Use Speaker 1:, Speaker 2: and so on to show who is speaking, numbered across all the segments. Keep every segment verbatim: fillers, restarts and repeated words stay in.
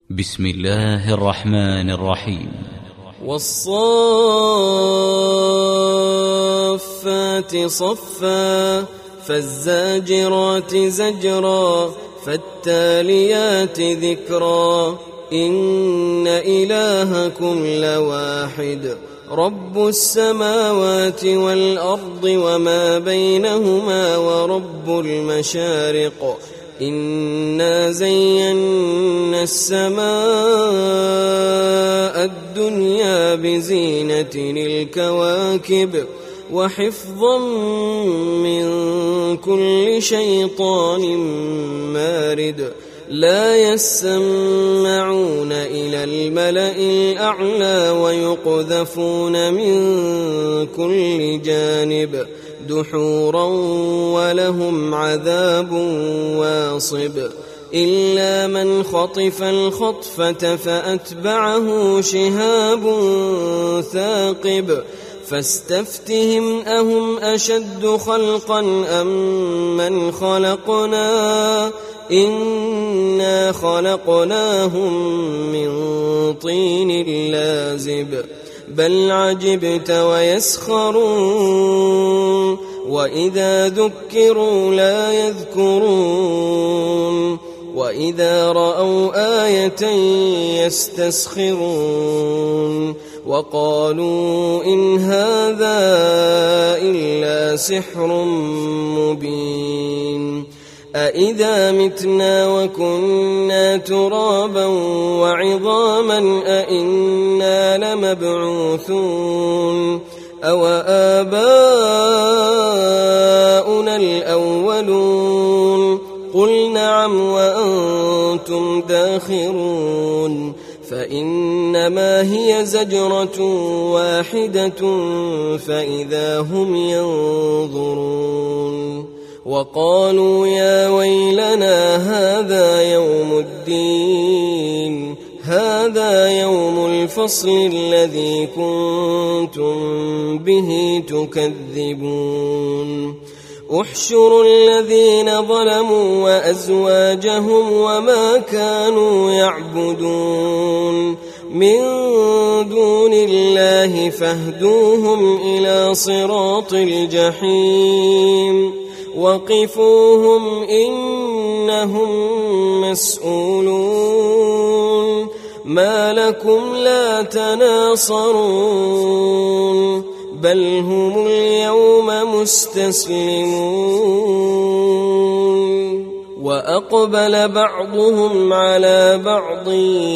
Speaker 1: بسم الله الرحمن الرحيم.
Speaker 2: والصافات صفا فالزاجرات زجرا فالتاليات ذكرا إن إلهكم لواحد رب السماوات والأرض وما بينهما ورب المشارق إنا زينا السماء الدنيا بزينة الكواكب وحفظا من كل شيطان مارد لا يسمعون إلى الملأ الأعلى ويقذفون من كل جانب دحورا ولهم عذاب واصب إلا من خطف الخطفة فأتبعه شهاب ثاقب فاستفتهم أهم أشد خلقا أم من خلقنا إنا خلقناهم من طين لازب بل عجبت ويسخرون وإذا ذكروا لا يذكرون وإذا رأوا آية يستسخرون وقالوا إن هذا إلا سحر مبين أإذا متنا وكنا ترابا وعظاما أإنا لمبعوثون أو آباؤنا الأولون قل نعم وأنتم داخرون فإنما هي زجرة واحدة فإذا هم ينظرون وقالوا يا ويلنا هذا يوم الدين هذا يوم الفصل الذي كنتم به تكذبون احشروا الذين ظلموا وأزواجهم وما كانوا يعبدون من دون الله فاهدوهم إلى صراط الجحيم وقفوهم إنهم مسؤولون ما لكم لا تناصرون بل هم اليوم مستسلمون وأقبل بعضهم على بعض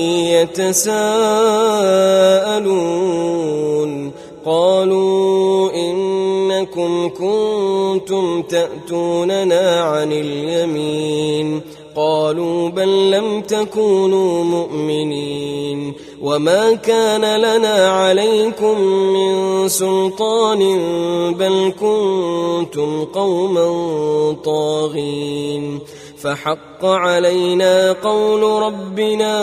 Speaker 2: يتساءلون قالوا إنكم كنتم تأتوننا عن اليمين قالوا بل لم تكونوا مؤمنين وما كان لنا عليكم من سلطان بل كنتم قوما طاغين فحق علينا قول ربنا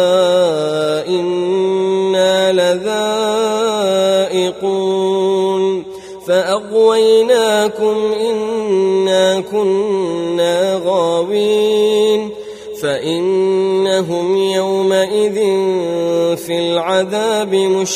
Speaker 2: إنا لذائقون فأغويناكم إنا كنا غاوين فإنهم يومئذ في العذاب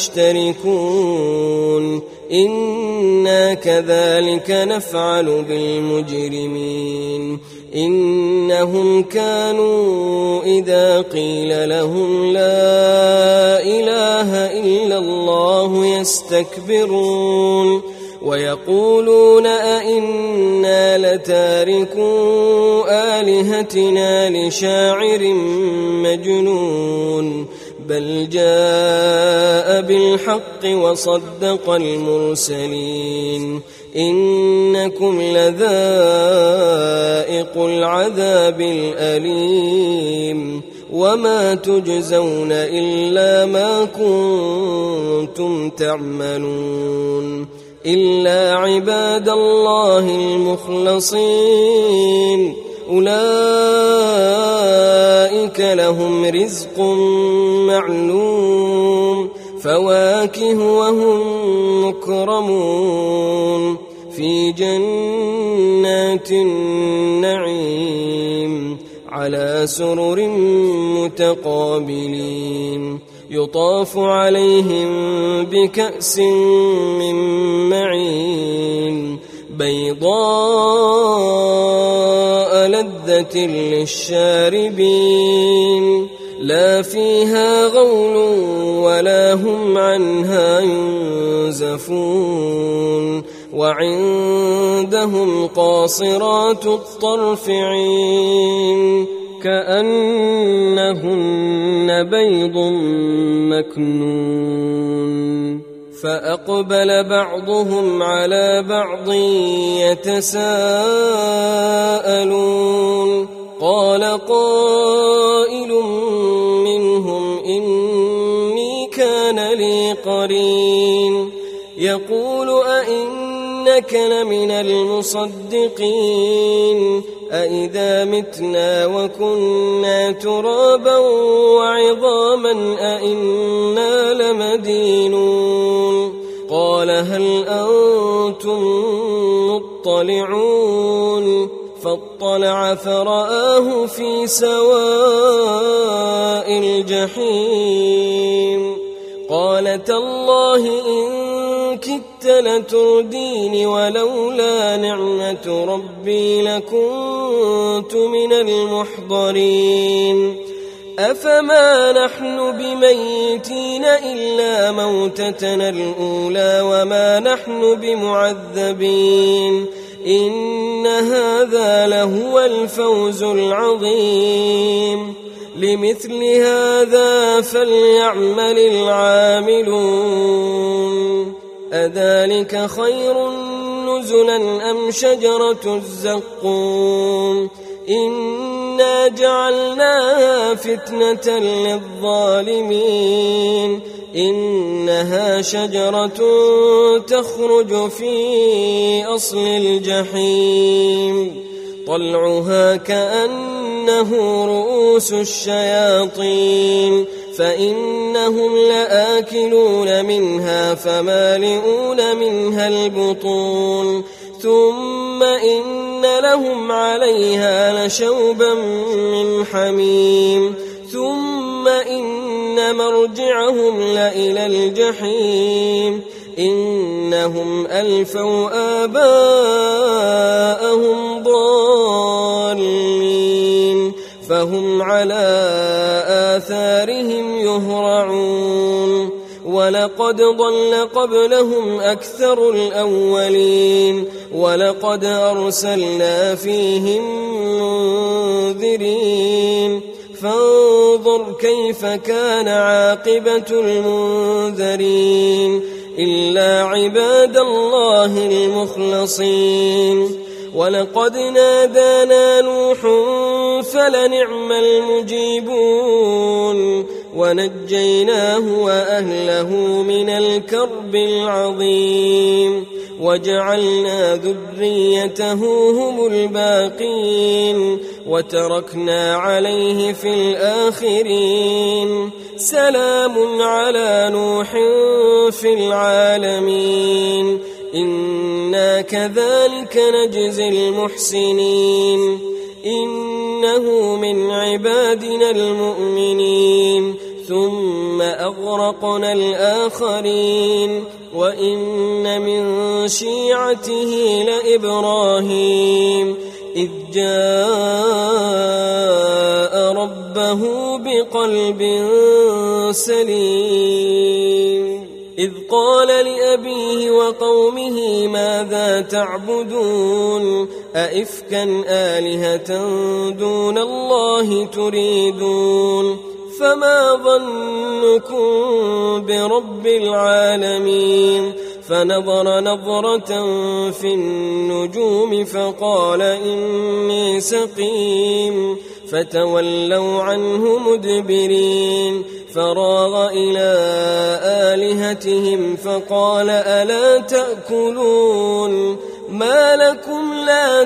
Speaker 2: مشتركون إنا كذلك نفعل بالمجرمين إنهم كانوا إذا قيل لهم لا إله إلا الله يستكبرون ويقولون أئنا لتاركو آلهتنا لشاعر مجنون بل جاء بالحق وصدق المرسلين إنكم لذائق العذاب الأليم وما تجزون إلا ما كنتم تعملون إلا عباد الله المخلصين أولئك لهم رزق معلوم فواكه وهم مكرمون في جنات النعيم على سرر متقابلين يطاف عليهم بكأس من معين بيضاء لذة للشاربين لا فيها غول ولا هم عنها ينزفون وعندهم قاصرات الطرف عين كأنهن بيض مكنون فأقبل بعضهم على بعض يتساءلون قال قائل منهم إني كان لي قرين يقول أئنك لمن المصدقين أئذا متنا وكنا ترابا وعظاما أئنا لمدينون قال هل أنتم مطلعون فاطلع فرآه في سواء الجحيم قال تالله إن كدت لتردين ولولا نعمة ربي لكنت من المحضرين أفما نحن بميتين إلا موتتنا الأولى وما نحن بمعذبين إن هذا لهو الفوز العظيم لمثل هذا فليعمل العاملون أذلك خير نزلا أم شجرة الزقوم إنا جعلناها فتنة للظالمين إنها شجرة تخرج في أصل الجحيم طلعها كأنه رؤوس الشياطين فإنهم لآكلون منها فمالئون منها البطون ثم إن لهم عليها لشوبا من حميم ثم إن مرجعهم لإلى الجحيم إنهم ألفوا آباءهم ضالين فهم على آثارهم يهرعون ولقد ضل قبلهم أكثر الأولين ولقد أرسلنا فيهم منذرين فانظر كيف كان عاقبة المنذرين إلا عباد الله المخلصين ولقد نادانا نوح فلنعم المجيبون ونجيناه وأهله من الكرب العظيم وجعلنا ذريته هم الباقين وتركنا عليه في الآخرين سلام على نوح في العالمين إنا كذلك نجزي المحسنين إنه من عبادنا المؤمنين ثم أغرقنا الآخرين وإن من شيعته لإبراهيم إذ جاء ربه بقلب سليم إذ قال لأبيه وقومه ماذا تعبدون أئفكا آلهة دون الله تريدون فما ظنكم برب العالمين فنظر نظرة في النجوم فقال إني سقيم فتولوا عنه مدبرين فراغ إلى آلهتهم فقال ألا تأكلون ما لكم لا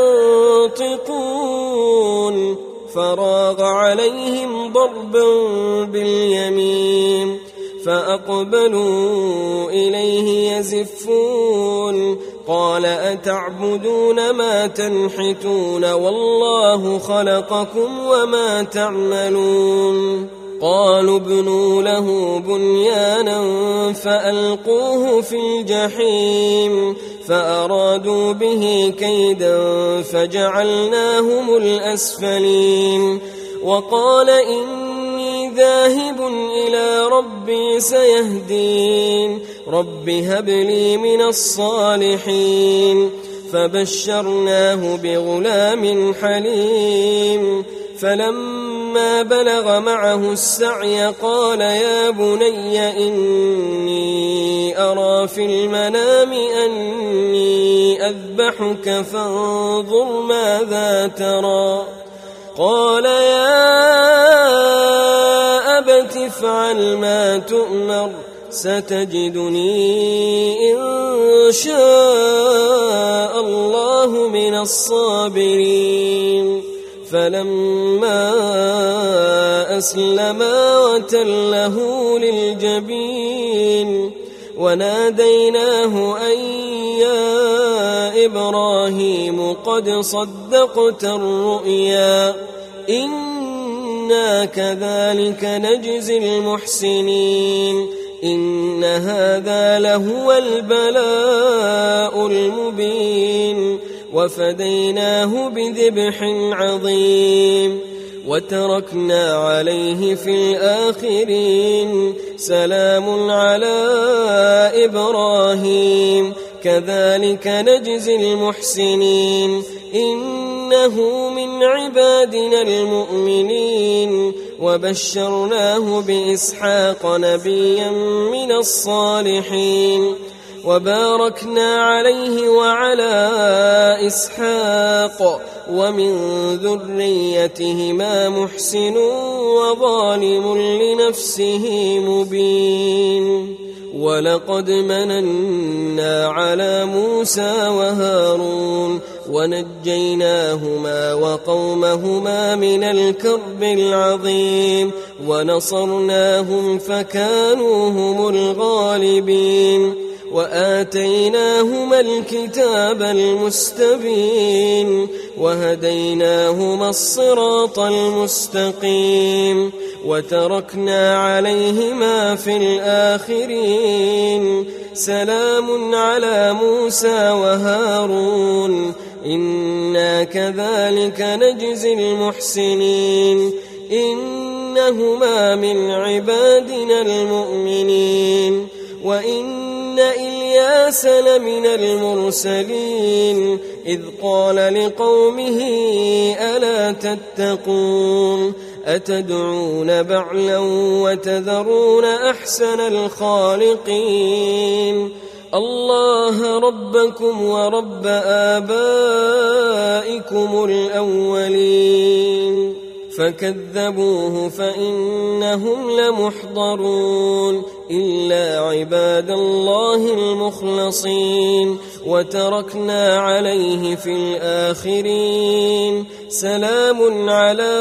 Speaker 2: تنطقون فراغ عليهم ضربا باليمين فأقبلوا إليه يزفون قال أتعبدون ما تنحتون والله خلقكم وما تعملون قالوا ابنوا له بنيانا فألقوه في الجحيم فأرادوا به كيدا فجعلناهم الأسفلين وقال إني ذاهب إلى ربي سيهدين رب هب لي من الصالحين فبشرناه بغلام حليم فلما بلغ معه السعي قال يا بني إني أرى في المنام أني أذبحك فانظر ماذا ترى قال يا أبت افعل ما تؤمر ستجدني إن شاء الله من الصابرين فلما أسلما وتله للجبين وناديناه أن يا إبراهيم قد صدقت الرؤيا إنا كذلك نجزي المحسنين إن هذا لهو البلاء المبين وفديناه بذبح عظيم وتركنا عليه في الآخرين سلام على إبراهيم كذلك نجزي المحسنين إنه من عبادنا المؤمنين وبشرناه بإسحاق نبيا من الصالحين وباركنا عليه وعلى إسحاق ومن ذريتهما محسن وظالم لنفسه مبين ولقد مننا على موسى وهارون ونجيناهما وقومهما من الكرب العظيم ونصرناهم فكانوا هم الغالبين وآتيناهما الكتاب المستبين وهديناهما الصراط المستقيم وتركنا عليهما في الآخرين سلام على موسى وهارون إنا كذلك نجزي المحسنين إنهما من عبادنا المؤمنين وإن إلياس لمن المرسلين إذ قال لقومه ألا تتقون أتدعون بعلا وتذرون أحسن الخالقين الله ربكم ورب آبائكم الأولين فكذبوه فإنهم لمحضرون إلا عباد الله المخلصين وتركنا عليه في الآخرين سلام على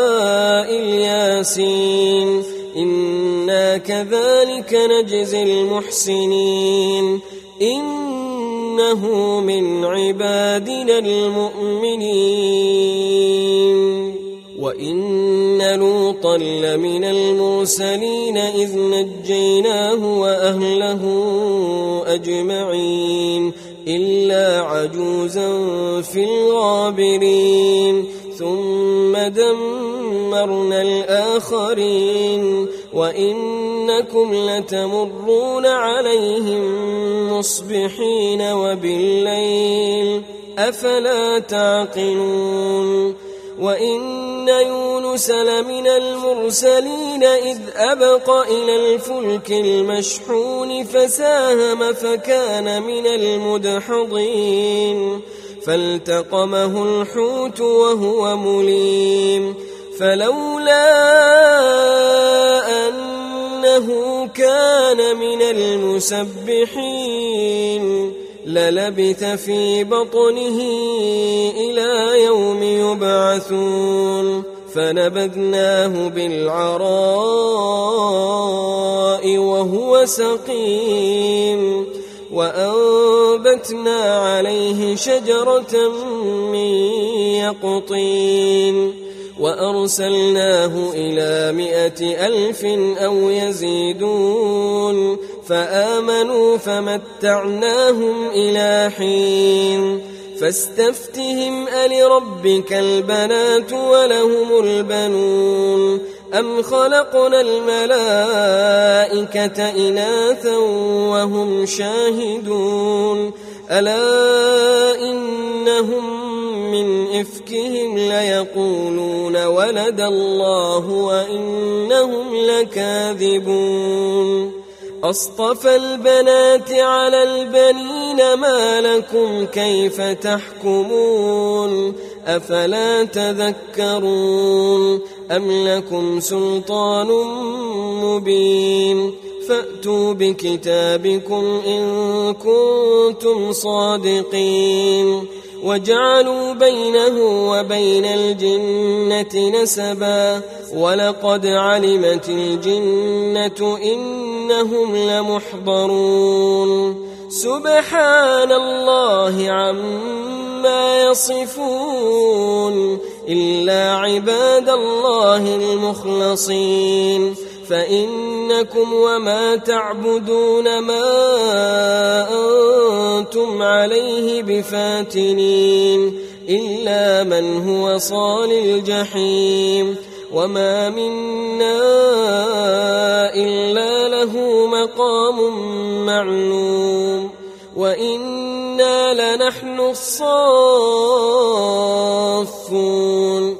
Speaker 2: الياسين إنا كذلك نجزي المحسنين إنه من عبادنا المؤمنين وإن لوطا لمن المرسلين إذ نجيناه وأهله أجمعين إلا عجوزا في الغابرين ثم دمرنا الآخرين وإنكم لتمرون عليهم مصبحين وبالليل أفلا تعقلون وإن يونس لمن المرسلين إذ أبق إلى الفلك المشحون فساهم فكان من المدحضين فالتقمه الحوت وهو مليم فلولا أنه كان من المسبحين للبث في بطنه إلى يوم يبعثون فنبذناه بالعراء وهو سقيم وأنبتنا عليه شجرة من يقطين وأرسلناه إلى مائة ألف أو يزيدون فآمنوا فمتعناهم إلى حين فاستفتهم ألربك البنات ولهم البنون أم خلقنا الملائكة إناثا وهم شاهدون ألا إنهم من إفكهم ليقولون ولد الله وإنهم لكاذبون أصطفى البنات على البنين ما لكم كيف تحكمون أفلا تذكرون أم لكم سلطان مبين فأتوا بكتابكم إن كنتم صادقين وجعلوا بينه وبين الجنة نسبا ولقد علمت الجنة إنهم لمحضرون سبحان الله عما يصفون إلا عباد الله المخلصين فإنكم وما تعبدون ما أنتم عليه بفاتنين إلا من هو صال الجحيم وما منا إلا له مقام معلوم وإنا لنحن الصافون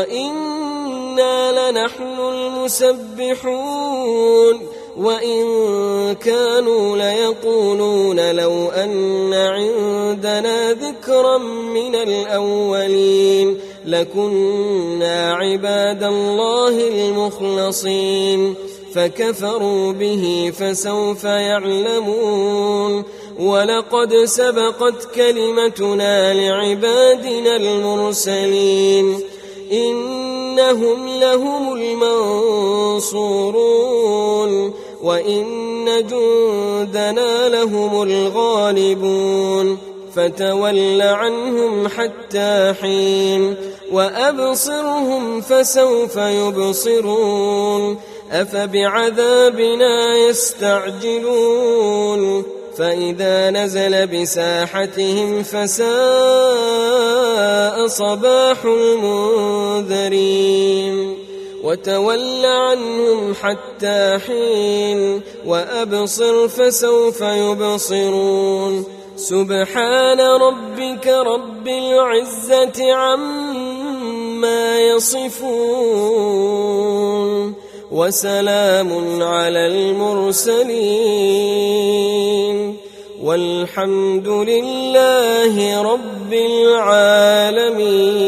Speaker 2: وإنا لنحن المسبحون وإن كانوا ليقولون لو أن عندنا ذكرا من الأولين لكنا عباد الله المخلصين فكفروا به فسوف يعلمون ولقد سبقت كلمتنا لعبادنا المرسلين إنهم لهم المنصورون وإن جندنا لهم الغالبون فتول عنهم حتى حين وأبصرهم فسوف يبصرون أفبعذابنا يستعجلون فإذا نزل بساحتهم فساء صباح المنذرين وتول عنهم حتى حين وأبصر فسوف يبصرون سبحان ربك رب العزة عما يصفون وسلام على المرسلين والحمد لله رب العالمين.